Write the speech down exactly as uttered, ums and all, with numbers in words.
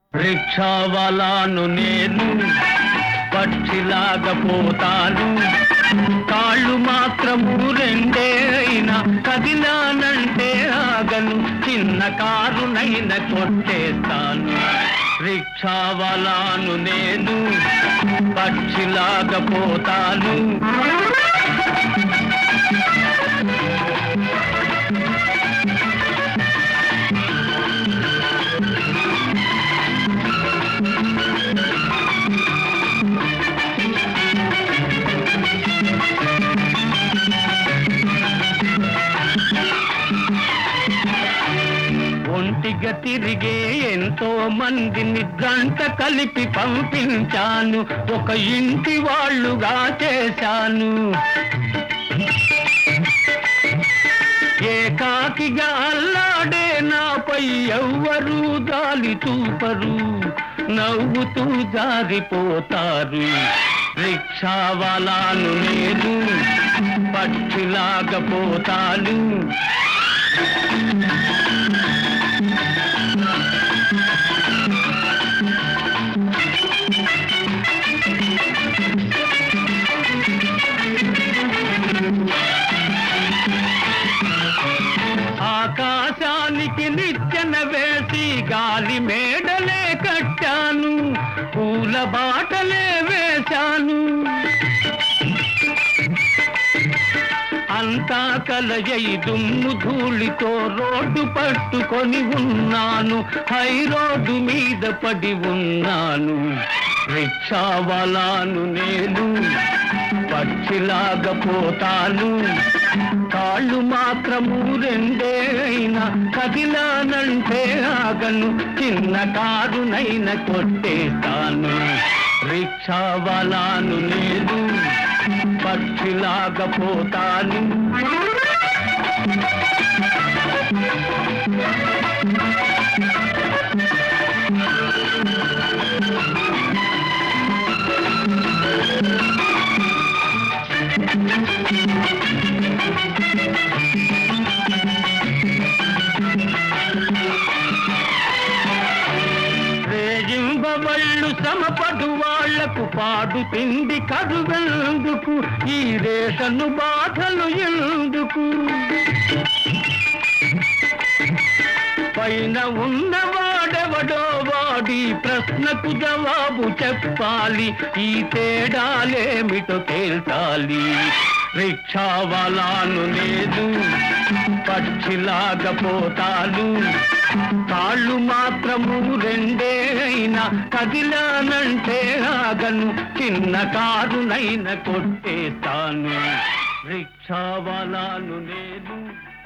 రిక్షావాలాను నేను, పక్షిలాగా పోతాను. కాళ్ళు మాత్రము రెండే అయినా కదిలానంటే ఆగను, చిన్న కారునైనా కొట్టేస్తాను. రిక్షావాలాను నేను, పక్షిలాగా పోతాను. ఒంటిగా తిరిగే ఎంతో మందిని గంట కలిపి పంపించాను, ఒక ఇంటి వాళ్ళుగా చేశాను. ఏకాకిగా అల్లాడే నాపై ఎవ్వరూ జాలి చూపరు, నవ్వుతూ జారిపోతారు. రిక్షావాలాను నేను, పక్షిలాగా పోతాను. ఆకాశానికి నిచ్చెన వేసి గాలి మేడలే కట్టాను, పూల బాటలే వేశాను. అంతా కలయై దుమ్ము ధూళితో రోడ్డు పట్టుకొని ఉన్నాను, హై రోడ్డు మీద పడి ఉన్నాను. రిక్షావాలాను నేను, పక్షిలాగా పోతాను. కాళ్ళు మాత్రము రెండే అయినా కదిలానంటే ఆగను, చిన్న కారునైనా కొట్టేస్తాను. రిక్షావాలాను నేను, పక్షిలాగా పోతాను. రేయింబవళ్ళు శ్రమపడు వాళ్లకు పాడు తిండి కరువెందుకు, ఈ రేషను బాధలు ఎందుకు? పైన ఉన్నవాడెవడో వాడి ప్రశ్నకు జవాబు చెప్పాలి, ఈ తేడాలేమిటో తేల్చాలి. రిక్షావాలాను లేదు, పక్షిలాగా పోతాను. కాళ్ళు మాత్రము రెండే అయినా కదిలానంటే ఆగను, చిన్న కారునైనా కొట్టేస్తాను. రిక్షావాలాను నేను.